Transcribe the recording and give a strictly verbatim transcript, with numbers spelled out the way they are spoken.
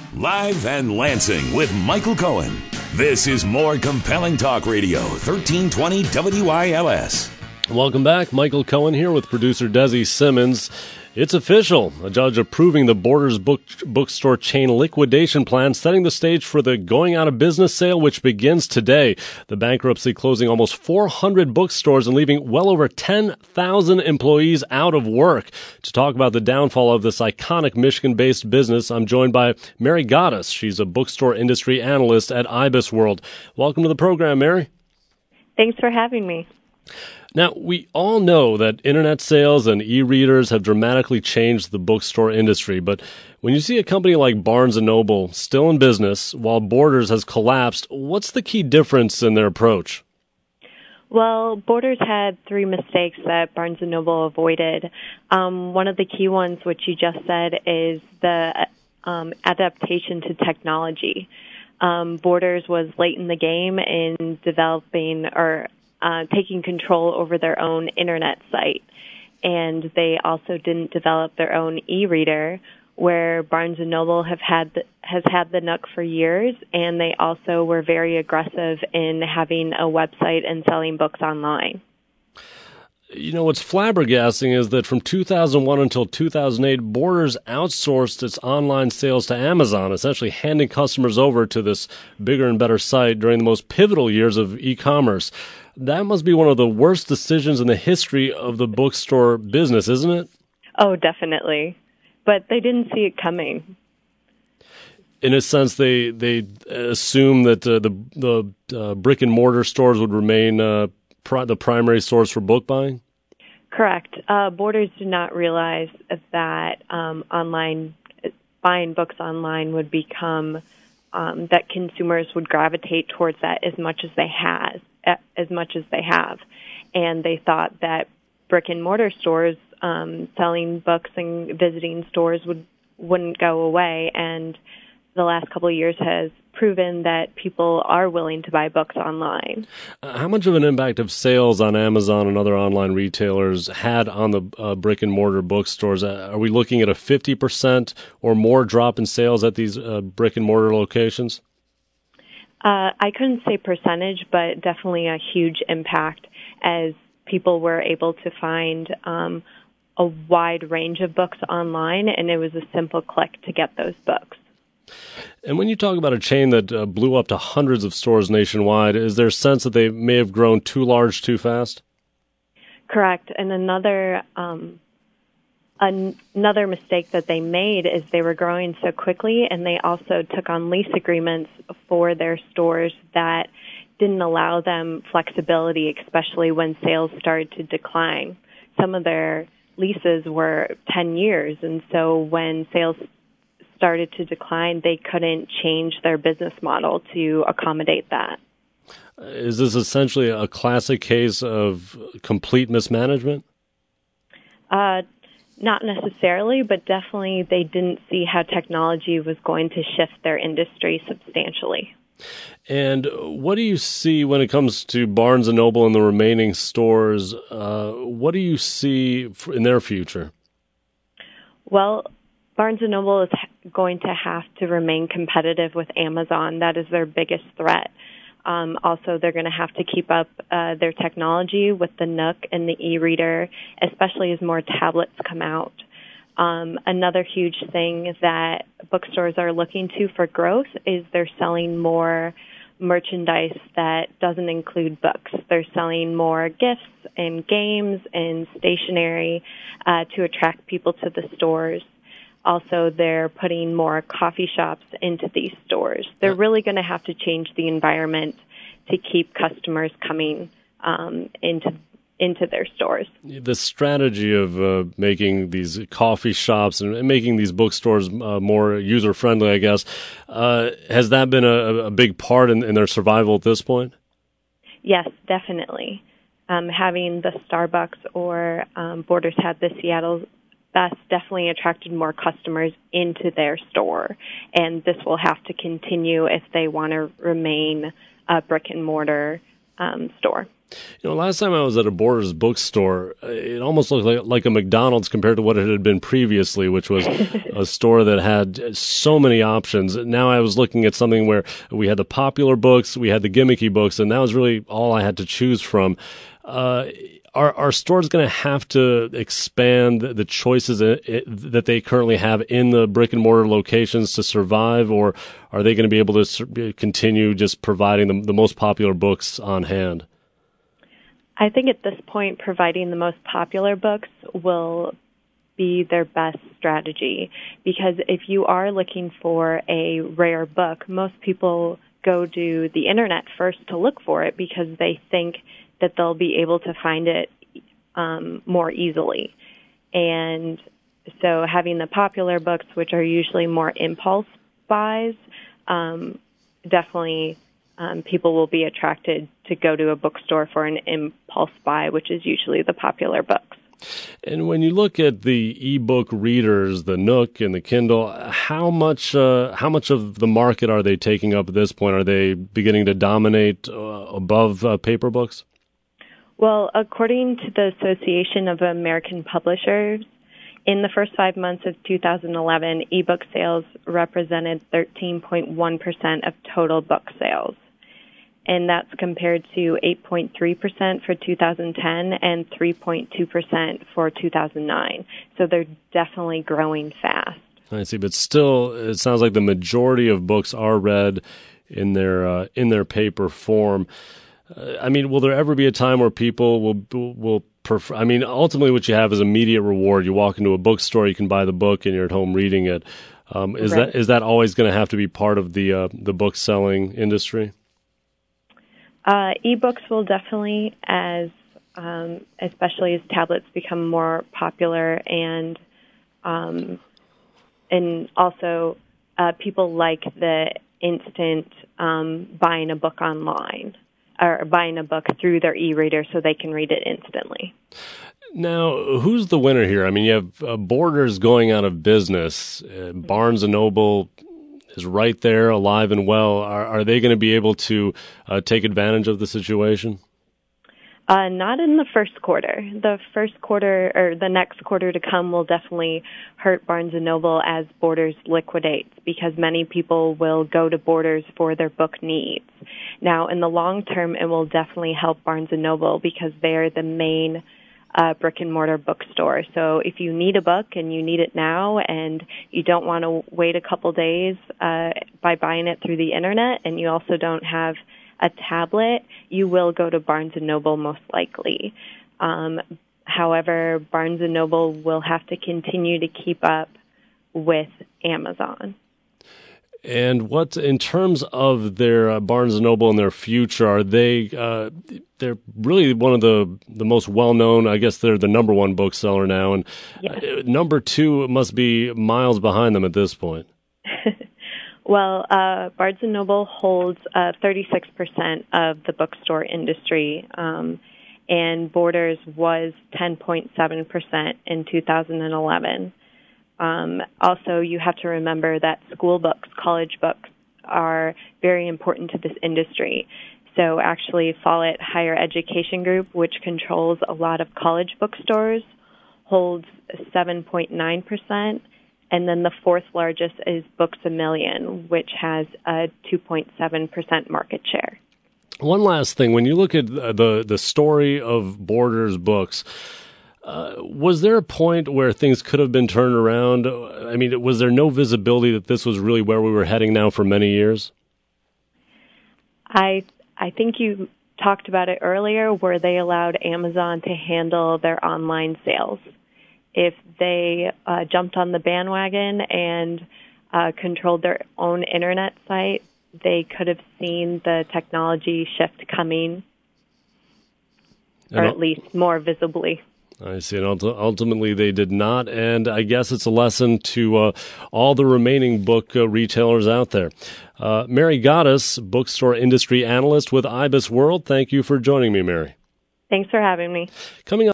Live and Lansing with Michael Cohen. This is More Compelling Talk Radio, thirteen twenty W I L S. Welcome back. Michael Cohen here with producer Desi Simmons. It's official. A judge approving the Borders book, bookstore chain liquidation plan, setting the stage for the going out of business sale, which begins today. The bankruptcy closing almost four hundred bookstores and leaving well over ten thousand employees out of work. To talk about the downfall of this iconic Michigan-based business, I'm joined by Mary Goddess. She's a bookstore industry analyst at IBISWorld. Welcome to the program, Mary. Thanks for having me. Now, we all know that internet sales and e-readers have dramatically changed the bookstore industry, but when you see a company like Barnes and Noble still in business while Borders has collapsed, what's the key difference in their approach? Well, Borders had three mistakes that Barnes and Noble avoided. Um, one of the key ones, which you just said, is the um, adaptation to technology. Um, Borders was late in the game in developing or Uh, taking control over their own internet site. And they also didn't develop their own e-reader, where Barnes and Noble have had the, has had the Nook for years, and they also were very aggressive in having a website and selling books online. You know, what's flabbergasting is that from two thousand one until two thousand eight, Borders outsourced its online sales to Amazon, essentially handing customers over to this bigger and better site during the most pivotal years of e-commerce. That must be one of the worst decisions in the history of the bookstore business, isn't it? Oh, definitely. But they didn't see it coming. In a sense, they they assumed that uh, the the uh, brick and mortar stores would remain uh, pri- the primary source for book buying. Correct. Uh, Borders did not realize that um, online buying books online would become um, that consumers would gravitate towards that as much as they has as much as they have, and they thought that brick and mortar stores um, selling books and visiting stores would wouldn't go away. And the last couple of years has proven that people are willing to buy books online. Uh, how much of an impact have sales on Amazon and other online retailers had on the uh, brick and mortar bookstores? Uh, are we looking at a fifty percent or more drop in sales at these uh, brick and mortar locations? Uh, I couldn't say percentage, but definitely a huge impact as people were able to find um, a wide range of books online, and it was a simple click to get those books. And when you talk about a chain that uh, blew up to hundreds of stores nationwide, is there a sense that they may have grown too large too fast? Correct. And another um, an- another mistake that they made is they were growing so quickly, and they also took on lease agreements for their stores that didn't allow them flexibility, especially when sales started to decline. Some of their leases were ten years, and so when sales started to decline, they couldn't change their business model to accommodate that. Is this essentially a classic case of complete mismanagement? Uh, not necessarily, but definitely they didn't see how technology was going to shift their industry substantially. And what do you see when it comes to Barnes and Noble and the remaining stores? Uh, what do you see in their future? Well, Barnes and Noble is going to have to remain competitive with Amazon. That is their biggest threat. Um, also, they're going to have to keep up uh, their technology with the Nook and the e-reader, especially as more tablets come out. Um, another huge thing that bookstores are looking to for growth is they're selling more merchandise that doesn't include books. They're selling more gifts and games and stationery uh, to attract people to the stores. Also, they're putting more coffee shops into these stores. They're really going to have to change the environment to keep customers coming um, into into their stores. The strategy of uh, making these coffee shops and making these bookstores uh, more user-friendly, I guess, uh, has that been a, a big part in, in their survival at this point? Yes, definitely. Um, having the Starbucks or um, Borders had the Seattle Best definitely attracted more customers into their store, and this will have to continue if they want to remain a brick-and-mortar um, store. You know, last time I was at a Borders bookstore, it almost looked like, like a McDonald's compared to what it had been previously, which was a store that had so many options. Now I was looking at something where we had the popular books, we had the gimmicky books, and that was really all I had to choose from. Uh, are, are stores going to have to expand the choices that they currently have in the brick and mortar locations to survive, or are they going to be able to continue just providing the, the most popular books on hand? I think at this point, providing the most popular books will be their best strategy, because if you are looking for a rare book, most people go to the internet first to look for it because they think that they'll be able to find it um, more easily. And so having the popular books, which are usually more impulse buys, um, definitely Um, people will be attracted to go to a bookstore for an impulse buy, which is usually the popular books. And when you look at the ebook readers, the Nook and the Kindle, how much uh, how much of the market are they taking up at this point? Are they beginning to dominate uh, above uh, paper books? Well, according to the Association of American Publishers, in the first five months of two thousand eleven, ebook sales represented thirteen point one percent of total book sales. And that's compared to eight point three percent for two thousand ten and three point two percent for two thousand nine. So they're definitely growing fast. I see, but still, it sounds like the majority of books are read in their uh, in their paper form. Uh, I mean, will there ever be a time where people will will prefer? I mean, ultimately, what you have is immediate reward. You walk into a bookstore, you can buy the book, and you're at home reading it. Um, is right. that is that always going to have to be part of the uh, the book selling industry? Uh, ebooks will definitely, as um, especially as tablets become more popular, and um, and also uh, people like the instant um, buying a book online or buying a book through their e-reader so they can read it instantly. Now, who's the winner here? I mean, you have uh, Borders going out of business. Uh, Barnes and Noble is right there, alive and well. Are, are they going to be able to uh, take advantage of the situation? Uh, not in the first quarter. The first quarter, or the next quarter to come, will definitely hurt Barnes and Noble as Borders liquidates, because many people will go to Borders for their book needs. Now, in the long term, it will definitely help Barnes and Noble because they're the main Uh, brick and mortar bookstore. So if you need a book and you need it now and you don't want to wait a couple days uh, by buying it through the internet, and you also don't have a tablet, you will go to Barnes and Noble most likely. Um, however, Barnes and Noble will have to continue to keep up with Amazon. And what, in terms of their uh, Barnes and Noble and their future, are they? Uh, they're really one of the the most well known. I guess they're the number one bookseller now, and yes. uh, number two must be miles behind them at this point. Well, uh, Barnes and Noble holds uh, thirty-six percent of the bookstore industry, um, and Borders was ten point seven percent in two thousand eleven. Um, also, you have to remember that school books, college books, are very important to this industry. So actually, Follett Higher Education Group, which controls a lot of college bookstores, holds seven point nine percent. And then the fourth largest is Books A Million, which has a two point seven percent market share. One last thing. When you look at the, the story of Borders books, Uh, was there a point where things could have been turned around? I mean, was there no visibility that this was really where we were heading now for many years? I I think you talked about it earlier, where they allowed Amazon to handle their online sales. If they uh, jumped on the bandwagon and uh, controlled their own internet site, they could have seen the technology shift coming, or at least more visibly. I see. And ultimately, they did not. And I guess it's a lesson to uh, all the remaining book uh, retailers out there. Uh, Mary Goddess, bookstore industry analyst with IBIS World. Thank you for joining me, Mary. Thanks for having me. Coming up.